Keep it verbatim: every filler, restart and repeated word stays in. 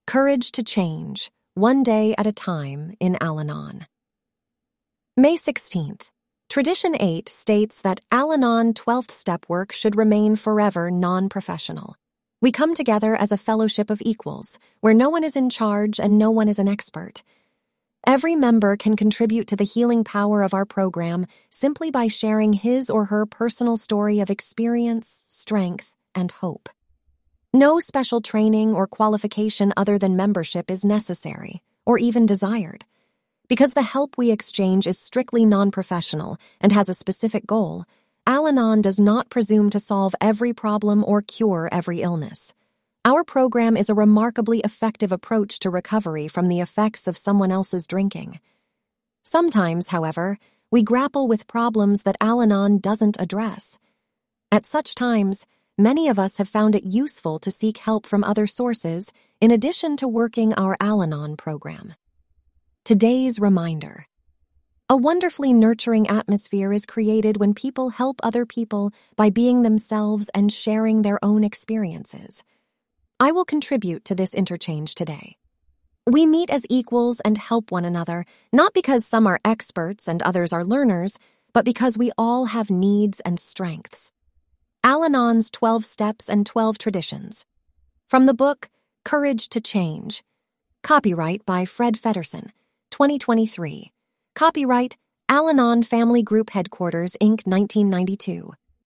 Courage to Change, One Day at a Time in Al-Anon. May sixteenth. Tradition eight states that Al-Anon twelfth step work should remain forever non-professional. We come together as a fellowship of equals, where no one is in charge and no one is an expert. Every member can contribute to the healing power of our program simply by sharing his or her personal story of experience, strength, and hope. No special training or qualification other than membership is necessary, or even desired. Because the help we exchange is strictly non-professional and has a specific goal, Al-Anon does not presume to solve every problem or cure every illness. Our program is a remarkably effective approach to recovery from the effects of someone else's drinking. Sometimes, however, we grapple with problems that Al-Anon doesn't address. At such times, many of us have found it useful to seek help from other sources in addition to working our Al-Anon program. Today's reminder. A wonderfully nurturing atmosphere is created when people help other people by being themselves and sharing their own experiences. I will contribute to this interchange today. We meet as equals and help one another, not because some are experts and others are learners, but because we all have needs and strengths. Al-Anon's twelve Steps and twelve Traditions. From the book, Courage to Change. Copyright by Fred Feddersen, twenty twenty-three. Copyright, Al-Anon Family Group Headquarters, Incorporated, nineteen ninety-two.